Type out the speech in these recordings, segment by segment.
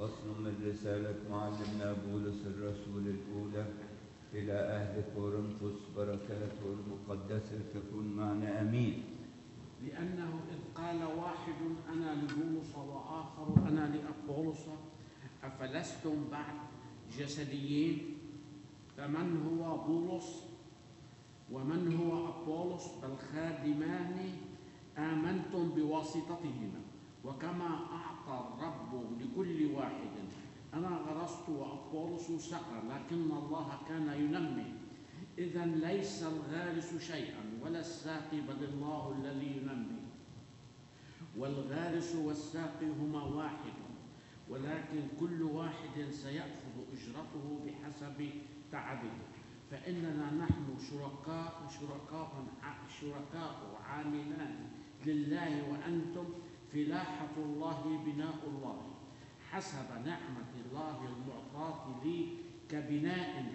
فصل من رسالة معلمنا بولس الرسول الأولى إلى أهل كورنثوس. بركاته المقدسة تكون معنا آمين. لأنه إذ قال واحد أنا لبولس وآخر أنا لأبولس أفلستم بعد جسديين؟ فمن هو بولس ومن هو أبولس؟ بل خادمان آمنتم بواسطتهما، وكما أعطى الرب لكل واحد. أنا غرست وأبولس سقى، لكن الله كان ينمي. إذا ليس الغارس شيئا ولا الساقي، بل الله الذي ينمي. والغارس والساقي هما واحد، ولكن كل واحد سيأخذ أجرته بحسب تعبه. فإننا نحن شركاء عاملان لله، وأنتم فلاحة الله بناء الله، حسب نعمة الله المعطاة لي كبناء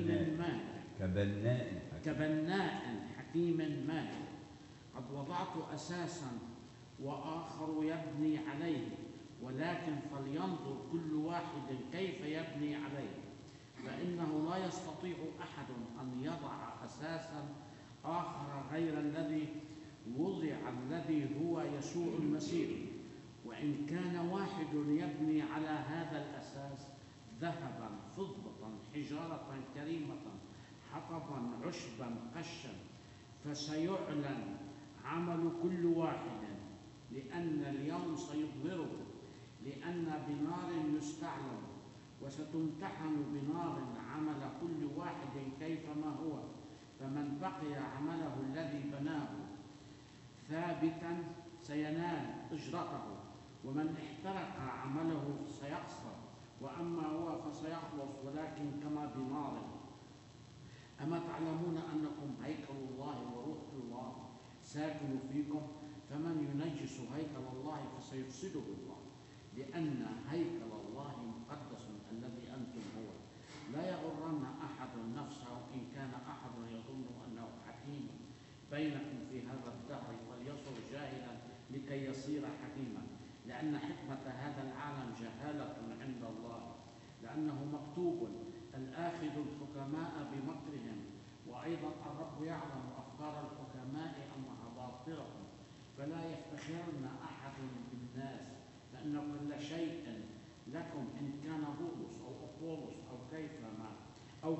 حكيم ماهر. قد وضعت أساسا وآخر يبني عليه، ولكن فلينظر كل واحد كيف يبني عليه. فإنه لا يستطيع أحد أن يضع أساسا آخر غير الذي وضع، الذي هو يسوع المسيح. وإن كان واحد يبني على هذا الأساس ذهبا، فضة، حجارة كريمة، حطبا، عشبا، قشا، فسيعلن عمل كل واحد، لأن اليوم سيظهره، لأن بنار يستعلن، وستمتحن بنار عمل كل واحد كيفما هو. فمن بقي عمله الذي بناه ثابتا سينال أجرته، ومن احترق عمله سيخسر، وأما هو فسيخلص، ولكن كما بنار. أما تعلمون أنكم هيكل الله وروح الله ساكن فيكم؟ فمن ينجس هيكل الله فسيفسده الله، لأن هيكل الله مقدس الذي أنتم هو. لا يغرن أحد نفسه، إن كان أحد يظن أنه حكيم بينكم في هذا الدهر فليصر جاهلا لكي يصير حكيما. لأن حكمة هذا العالم جهالة عند الله، لأنه مكتوب الآخذ الحكماء بمكرهم. وأيضا الرب يعلم أفكار الحكماء أنها باطلة. فلا يفتخرن أحد بالناس، لأن كل شيء لكم، إن كان بولس أو أبولس أو كيفما أو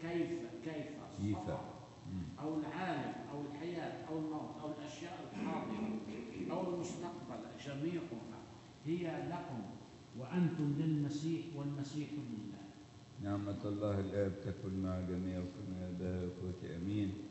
كيف صفر، أو العالم أو الحياة أو الموت أو الأشياء الحاضرة أو المستقبل، جميعها هي لكم، وأنتم للمسيح والمسيح لله. نعمة الله الآب تكن مع جميعكم يا أبا وأخوتي آمين.